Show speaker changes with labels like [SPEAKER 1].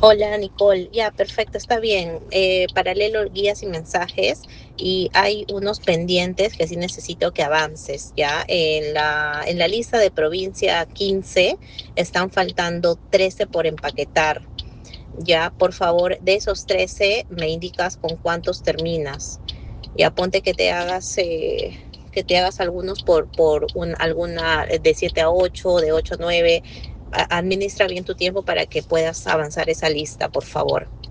[SPEAKER 1] Hola Nicole, ya perfecto, está bien. Paralelo guías y mensajes y hay unos pendientes que sí necesito que avances, ¿ya? En la lista de provincia 15 están faltando 13 por empaquetar, ¿ya? Por favor, de esos 13 me indicas con cuántos terminas. Ya ponte que te hagas algunos alguna de 7 a 8, de 8 a 9. Administra bien tu tiempo para que puedas avanzar esa lista, por favor.